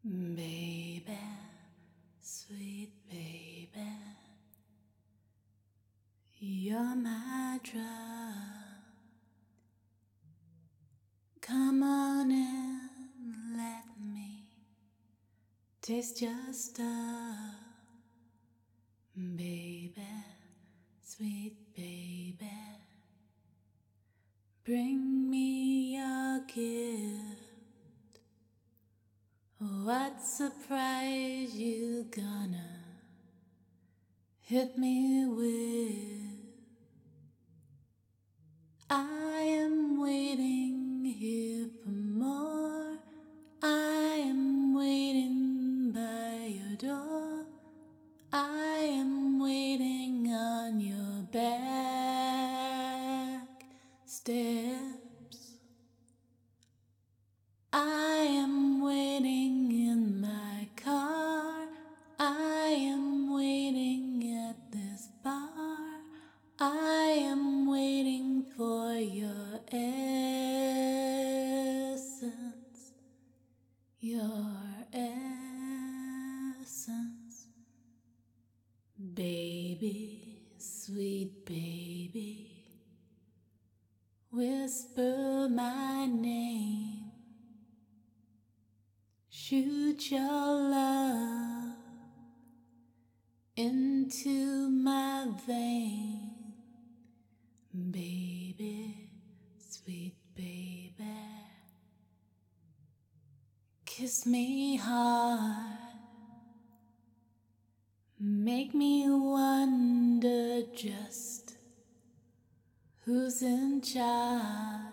Baby, sweet baby, you're my drug. Come on and let me taste your stuff. Baby, sweet baby, bring me your gift. What surprise you gonna hit me with? I am waiting here for more. I am waiting by your door. I am waiting on your back steps. I am waiting in my car. I am waiting at this bar. I am waiting for your essence. Your essence. Baby, sweet baby, whisper my name. Shoot your love into my vein. Baby, sweet baby, kiss me hard. Make me wonder just who's in charge.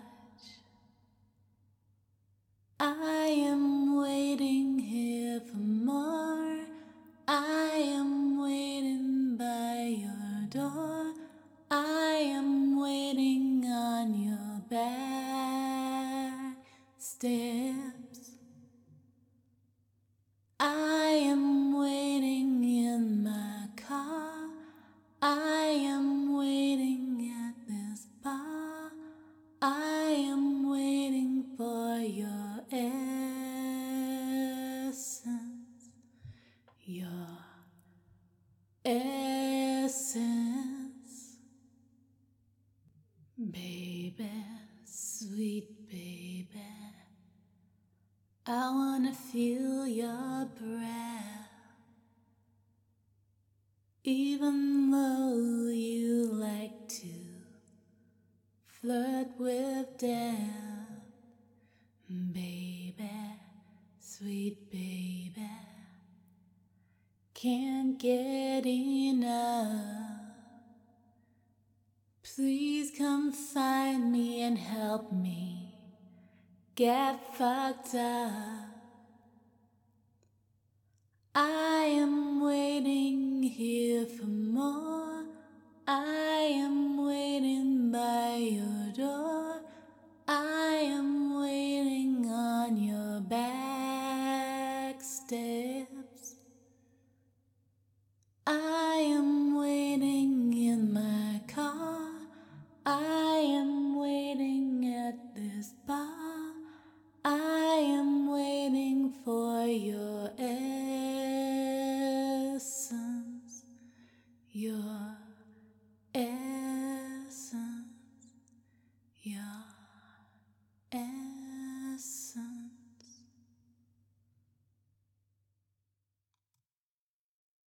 I am waiting here for more. I am waiting by your door. I am waiting on your back steps. I am waiting in my car. I am waiting at this bar. I am waiting for your essence. Your essence. Baby, sweet baby, I wanna feel your breath. Even though you like to flirt with death. Baby, sweet baby, can't get enough. Please come find me and help me get fucked up. I am waiting here for more. I am waiting by your door.